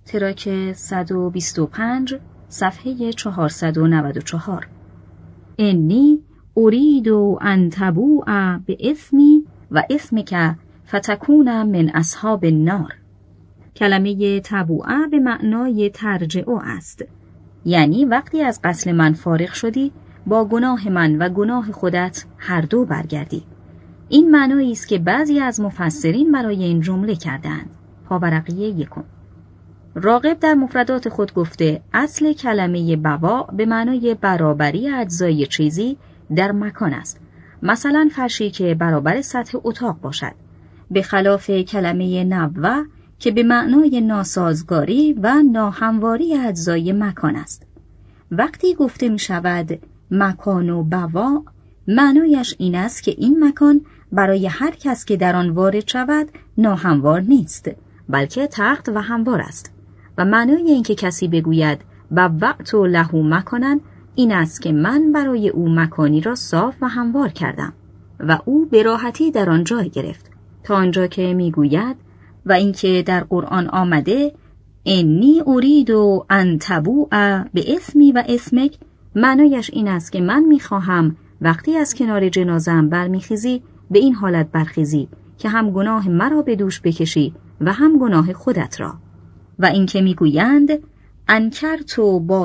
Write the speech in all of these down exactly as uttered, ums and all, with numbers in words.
تراک صد و بیست و پنج صفحه چهارصد و نود و چهار. انی ارید ان تبوء باسمی و اسمک فتکون من اصحاب النار. کلمه تبوء به معنای ترجع است، یعنی وقتی از غسل من فارغ شدی با گناه من و گناه خودت هر دو برگردی. این معنایی است که بعضی از مفسرین برای این جمله کردند. پاورقی یکم. راغب در مفردات خود گفته اصل کلمه بوا به معنای برابری اجزای چیزی در مکان است. مثلا فرشی که برابر سطح اتاق باشد، به خلاف کلمه نبوه که به معنای ناسازگاری و ناهمواری اجزای مکان است. وقتی گفته می شود مکان و بوا، معنایش این است که این مکان برای هر کس که در آن وارد شود ناهموار نیست، بلکه تخت و هموار است. و معنای این که کسی بگوید بوأت له مکانا این است که من برای او مکانی را صاف و هموار کردم و او به راحتی در آن جای گرفت، تا آنجا که میگوید و اینکه در قرآن آمده انی ارید ان تبوء باسمی و اسمک، معنایش این است که من میخواهم وقتی از کنار جنازه‌ام برمیخیزی به این حالت برخیزی که هم گناه مرا به دوش بکشی و هم گناه خودت را. و اینکه میگویند انکرت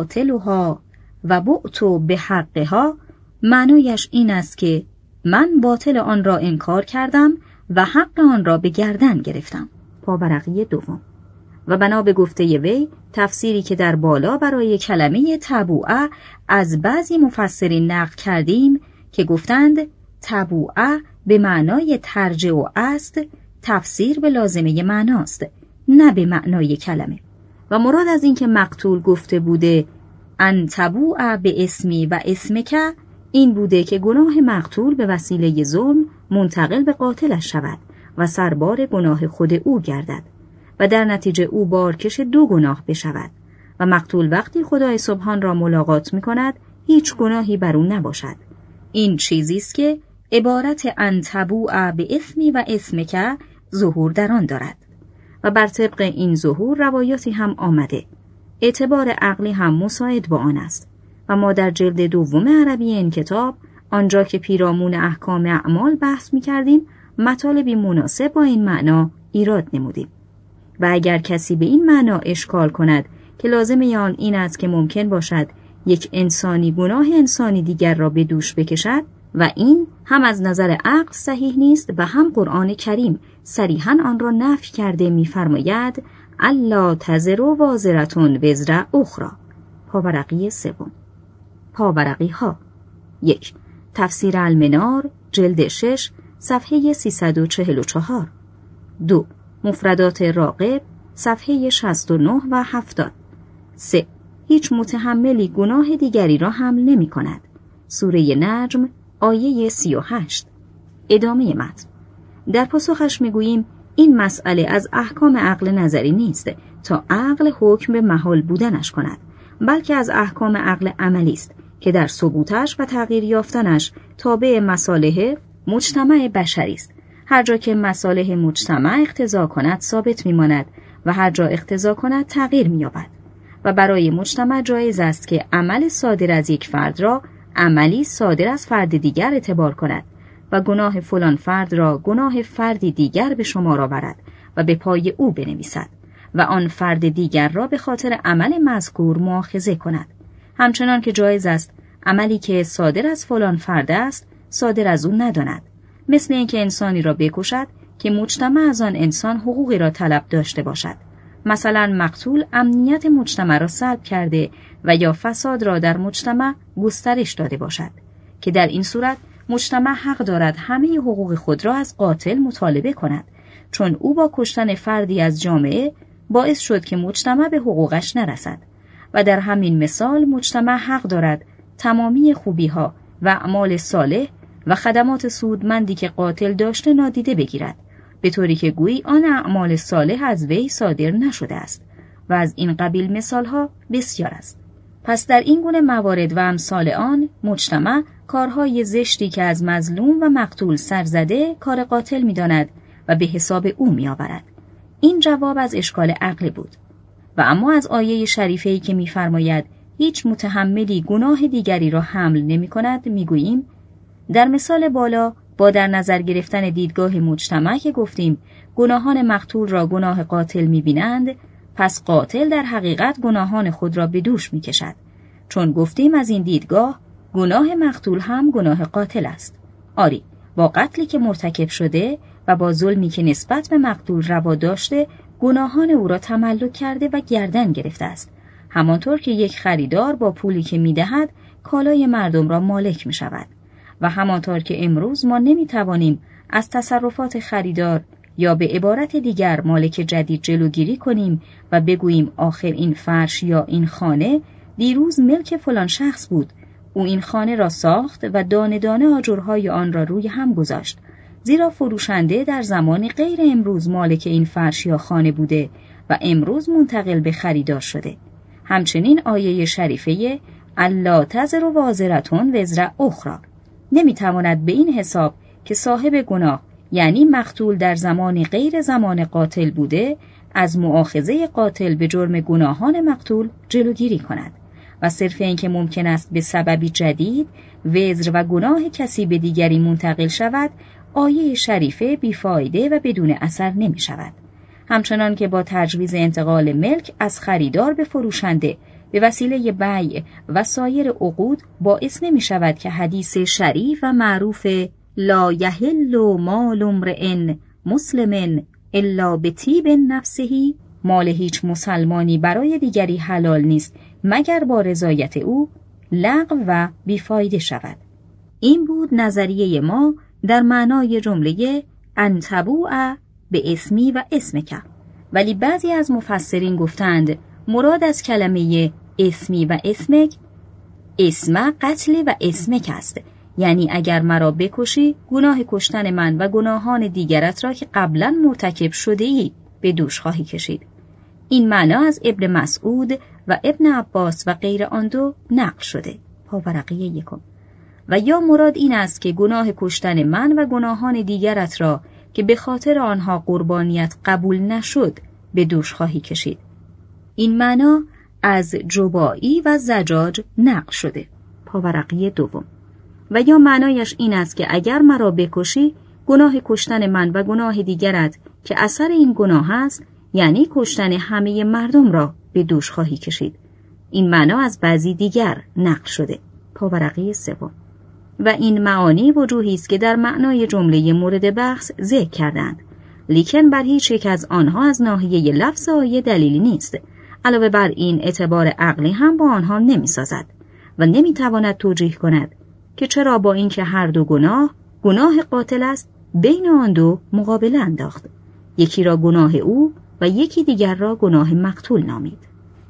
باطلها و بعت بحقها، معنایش این است که من باطل آن را انکار کردم و حق آن را به گردن گرفتم. پاورقی دوم. و بنا به گفته وی، تفسیری که در بالا برای کلمه تبوء از بعضی مفسرین نقل کردیم که گفتند تبوء به معنای ترجع است، تفسیر به لازمه معناست، نه به معنای کلمه. و مراد از این که مقتول گفته بوده ان تبوء به اسمی و اسمک، این بوده که گناه مقتول به وسیله ظلم منتقل به قاتلش شود و سربار گناه خود او گردد و در نتیجه او بارکش دو گناه بشود و مقتول وقتی خدای سبحان را ملاقات می کند هیچ گناهی بر او نباشد. این چیزی است که عبارت ان تبوء به اسمی و اسمک ظهور در آن دارد و بر طبق این ظهور روایاتی هم آمده. اعتبار عقلی هم مساعد با آن است و ما در جلد دوم عربی این کتاب، آنجا که پیرامون احکام اعمال بحث می کردیم، مطالبی مناسب با این معنا ایراد نمودیم. و اگر کسی به این معنا اشکال کند که لازمه آن این است که ممکن باشد یک انسانی گناه انسانی دیگر را به دوش بکشد و این هم از نظر عقل صحیح نیست و هم قرآن کریم صریحاً آن را نفی کرده می‌فرماید الا تزر وازرة وزر اخری. پاورقی سوم. پاورقی ها. یک. تفسیر المنار جلد شش صفحه سیصد و چهل و چهار. دو. مفردات راغب صفحه شصت و نه و هفتاد. سه. هیچ متحملی گناه دیگری را حمل نمی کند. سوره نجم آیه سی و هشت. ادامه متن. در پاسخش می گوییم این مسئله از احکام عقل نظری نیست تا عقل حکم به محال بودنش کند، بلکه از احکام عقل عملی است که در ثبوتش و تغییر یافتنش تابع مصالح مجتمع بشری است. هر جا که مصالح مجتمع اقتضا کند ثابت میماند و هر جا اقتضا کند تغییر می‌یابد و برای مجتمع جایز است که عمل صادر از یک فرد را عملی صادر از فرد دیگر اعتبار کند و گناه فلان فرد را گناه فردی دیگر به شمار آورد و به پای او بنویسد و آن فرد دیگر را به خاطر عمل مذکور مؤاخذه کند. همچنان که جایز است عملی که صادر از فلان فرد است صادر از او نداند، مثل اینکه انسانی را بکشد که مجتمع از آن انسان حقوقی را طلب داشته باشد. مثلا مقتول امنیت مجتمع را سلب کرده و یا فساد را در مجتمع گسترش داده باشد که در این صورت مجتمع حق دارد همه حقوق خود را از قاتل مطالبه کند، چون او با کشتن فردی از جامعه باعث شد که مجتمع به حقوقش نرسد و در همین مثال مجتمع حق دارد تمامی خوبی‌ها و اعمال صالح و خدمات سودمندی که قاتل داشته نادیده بگیرد، به طوری که گویی آن اعمال صالح از وی صادر نشده است و از این قبیل مثالها بسیار است. پس در این گونه موارد و امثال آن مجتمع کارهای زشتی که از مظلوم و مقتول سرزده کار قاتل می‌داند و به حساب او می‌آورد. این جواب از اشکال عقلی بود. و اما از آیه شریفه‌ای که می‌فرماید هیچ متحملی گناه دیگری را حمل نمی‌کند می‌گوییم در مثال بالا با در نظر گرفتن دیدگاه مجتمع که گفتیم گناهان مقتول را گناه قاتل می‌بینند، پس قاتل در حقیقت گناهان خود را به دوش می‌کشد، چون گفتیم از این دیدگاه گناه مقتول هم گناه قاتل است. آری، با قتلی که مرتکب شده و با ظلمی که نسبت به مقتول روا داشته گناهان او را تملک کرده و گردن گرفته است، همانطور که یک خریدار با پولی که می‌دهد کالای مردم را مالک می‌شود. و همانطور که امروز ما نمی‌توانیم از تصرفات خریدار یا به عبارت دیگر مالک جدید جلوگیری کنیم و بگوییم آخر این فرش یا این خانه دیروز ملک فلان شخص بود، او این خانه را ساخت و دانه دانه آجرهای آن را روی هم گذاشت، زیرا فروشنده در زمان غیر امروز مالک این فرش یا خانه بوده و امروز منتقل به خریدار شده. همچنین آیه شریفه الا تزر وازرة وزر اخری نمیتواند به این حساب که صاحب گناه یعنی مقتول در زمان غیر زمان قاتل بوده از مؤاخذه قاتل به جرم گناهان مقتول جلوگیری کند و صرف این که ممکن است به سببی جدید وزر و گناه کسی به دیگری منتقل شود، آیه شریفه بیفایده و بدون اثر نمی شود. همچنان که با تجویز انتقال ملک از خریدار به فروشنده به وسیله بیع و سایر عقود باعث نمی شود که حدیث شریف و معروف لا یحل مال امرئ مسلم الا بطیب نفسه، مال هیچ مسلمانی برای دیگری حلال نیست مگر با رضایت او، لغو و بیفایده شود. این بود نظریه ما در معنای جمله ان تبوء به اسمی و اسمک، ولی بعضی از مفسرین گفتند مراد از کلمه اسمی و اسمک اسم قتل و اسمک است، یعنی اگر مرا بکشی گناه کشتن من و گناهان دیگرت را که قبلا مرتکب شده ای به دوش خواهی کشید. این معنا از ابن مسعود و ابن عباس و غیر آن دو نقل شده. پاورقی یکم. و یا مراد این است که گناه کشتن من و گناهان دیگرت را که به خاطر آنها قربانیت قبول نشد به دوش خواهی کشید. این معنا از جبائی و زجاج نقل شده. پاورقی دوم. و یا معنایش این است که اگر مرا بکشی گناه کشتن من و گناه دیگرت که اثر این گناه است یعنی کشتن همه مردم را به دوش خواهی کشید. این معنا از بعضی دیگر نقل شده. پاورقی سوم. و این معانی وجوهی است که در معنای جمله مورد بحث ذکر کردند، لیکن بر هیچ یک از آنها از ناحیه لفظ آیه دلیلی نیست. علاوه بر این اعتبار عقلی هم با آنها نمی سازد و نمی تواند توجیه کند که چرا با اینکه هر دو گناه گناه قاتل است بین آن دو مقابله انداخت، یکی را گناه او و یکی دیگر را گناه مقتول نامید.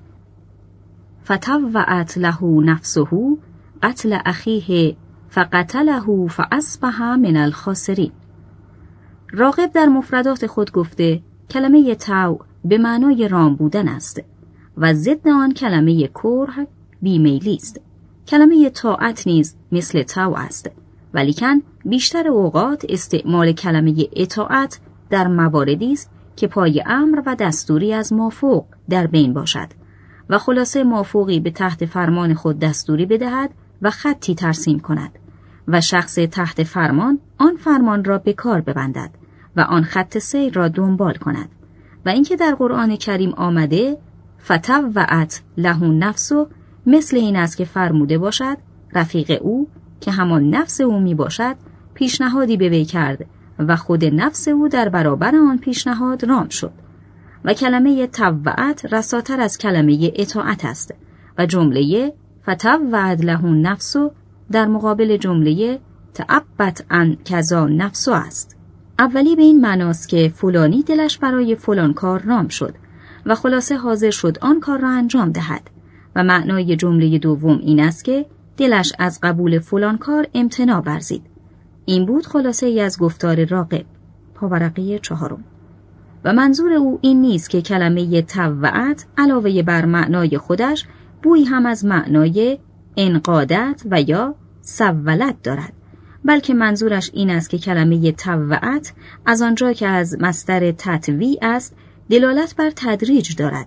فطوعت له نفسه قتل اخیه فقتله فاصبح من الخاسرین. راغب در مفردات خود گفته کلمه طوع به معنای رام بودن است و ضد آن کلمه کره بیمیلی است. کلمه طاعت نیز مثل طوع است، ولیکن بیشتر اوقات استعمال کلمه اطاعت در مواردی است که پای امر و دستوری از مافوق در بین باشد و خلاصه مافوقی به تحت فرمان خود دستوری بدهد و خطی ترسیم کند و شخص تحت فرمان آن فرمان را به کار ببندد و آن خط سیر را دنبال کند. و اینکه در قرآن کریم آمده فطوعت له نفسه مثل این است که فرموده باشد رفیق او که همان نفس او می باشد پیشنهادی به وی کرد و خود نفس او در برابر آن پیشنهاد رام شد. و کلمه طوعت رساتر از کلمه اطاعت است و جمله فطوعت له نفسه در مقابل جمله تعبت عن کذا نفسه است. اولی به این معناست که فلانی دلش برای فلان کار رام شد و خلاصه حاضر شد آن کار را انجام دهد، و معنای جمله دوم این است که دلش از قبول فلان کار امتناع ورزید. این بود خلاصه ای از گفتار راغب. پاورقی چهارم. و منظور او این نیست که کلمه طوعت علاوه بر معنای خودش بویی هم از معنای انقادت و یا سولت دارد، بلکه منظورش این است که کلمه طوعت از آنجا که از مصدر تطویع است دلالت بر تدریج دارد،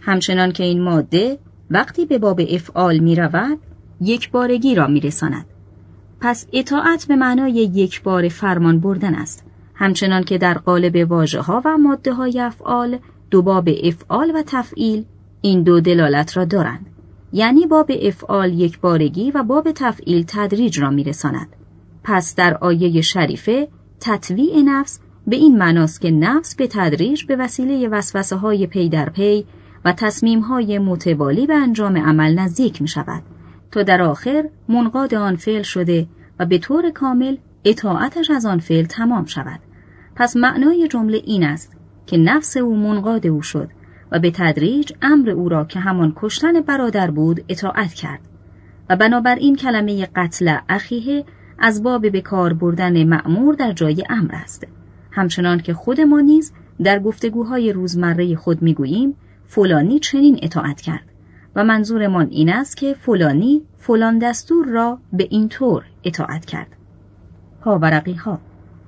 همچنان که این ماده وقتی به باب افعال می رود یک بارگی را می رساند. پس اطاعت به معنای یک بار فرمان بردن است، همچنان که در قالب واژه ها و ماده های افعال دو باب افعال و تفعیل این دو دلالت را دارند، یعنی باب افعال یک بارگی و باب تفعیل تدریج را می رساند. پس در آیه شریفه تطویع نفس به این معناست که نفس به تدریج به وسیله وسوسه های پی در پی و تصمیم های متوالی به انجام عمل نزدیک می شود تا در آخر منقاد آن فعل شده و به طور کامل اطاعتش از آن فعل تمام شود. پس معنای جمله این است که نفس او منقاد او شد و به تدریج امر او را که همان کشتن برادر بود اطاعت کرد و بنابراین کلمه قتل اخیه از باب به کار بردن مأمور در جای امر است، همچنان که خود ما نیز در گفتگوهای روزمره خود میگوییم فلانی چنین اطاعت کرد و منظورمان این است که فلانی فلان دستور را به این طور اطاعت کرد. پاورقی ها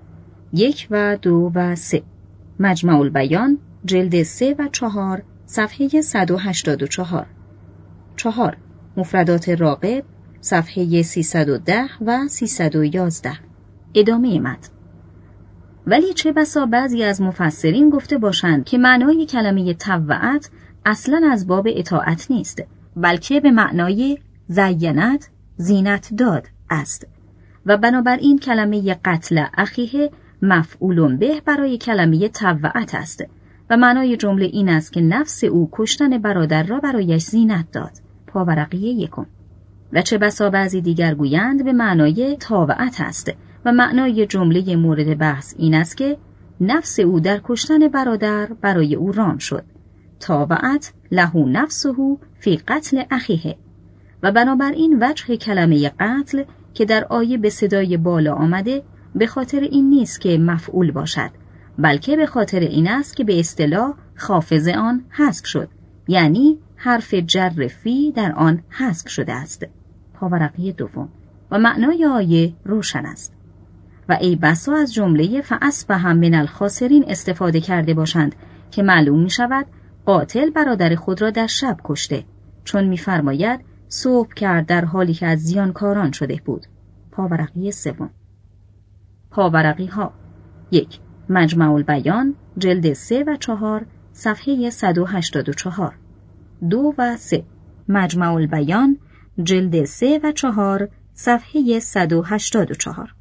یک و دو و سه، مجمع البیان، جلد سه و چهار، صفحه صد و هشتاد و چهار. چهار، مفردات راغب، صفحه سیصد و ده و سیصد و یازده. ادامه متن. ولی چه بسا بعضی از مفسرین گفته باشند که معنای کلمه طوعت اصلاً از باب اطاعت نیست، بلکه به معنای زینت، زینت داد است و بنابراین کلمه قتل اخیه مفعول به برای کلمه طوعت است و معنای جمله این است که نفس او کشتن برادر را برایش زینت داد. پاورقی یکم. و چه بسا بعضی دیگر گویند به معنای طاوعت است و معنای جمله مورد بحث این است که نفس او در کشتن برادر برای او رام شد. طاوعت له نفسه فی قتل اخیه و بنابراین وجه کلمه قتل که در آیه به صدای بالا آمده به خاطر این نیست که مفعول باشد، بلکه به خاطر این است که به اصطلاح خافض آن حذف شد، یعنی حرف جر فی در آن حذف شده است. پاورقی دوم. و معنای آیه روشن است. و ای بسا از جمله فاصبح من الخاسرین استفاده کرده باشند که معلوم می شود قاتل برادر خود را در شب کشته، چون می‌فرماید صبح کرد در حالی که از زیانکاران شده بود. پاورقی سوم. پاورقی ها یک، مجمع البیان، جلد سه و چهار، صفحه صد و هشتاد و چهار. دو و سه، مجمع البیان، جلد سه و چهار، صفحه صد و هشتاد و چهار.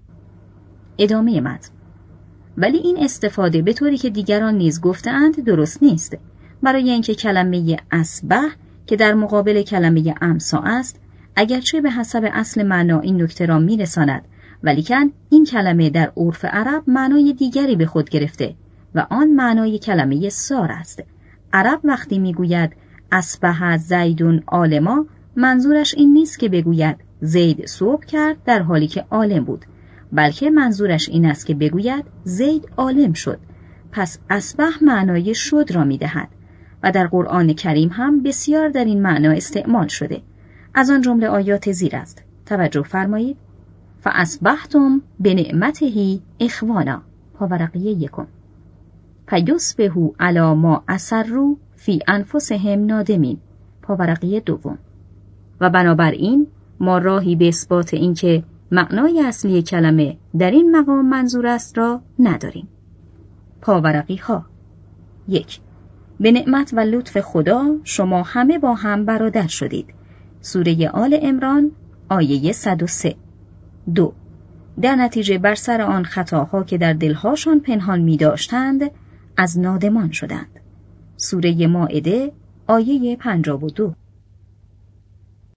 ادامه متن. ولی این استفاده به طوری که دیگران نیز گفتند درست نیست، برای اینکه کلمه اصبح که در مقابل کلمه امسا است اگرچه به حسب اصل معنا این نکته را میرساند، ولیکن این کلمه در عرف عرب معنای دیگری به خود گرفته و آن معنای کلمه سار است. عرب وقتی میگوید اصبح زیدون عالما منظورش این نیست که بگوید زید صبح کرد در حالی که عالم بود، بلکه منظورش این است که بگوید زید عالم شد. پس اصبح معنای شد را میدهد و در قرآن کریم هم بسیار در این معنا استعمال شده. از آن جمله آیات زیر است. توجه فرمایید. فاصبحتم بنعمته اخوانا. پاورقی یکم. فیصبحوا علی ما اسروا فی انفسهم نادمین. پاورقی دوم. و بنابراین ما راهی به اثبات این که معنای اصلی کلمه در این مقام منظور است را نداریم. پاورقی ها. یک، به نعمت و لطف خدا شما همه با هم برادر شدید. سوره آل عمران آیه صد و سه. دو، در نتیجه بر سر آن خطاها که در دلهاشان پنهان می داشتند از نادمان شدند. سوره مائده آیه پنجاه و دو.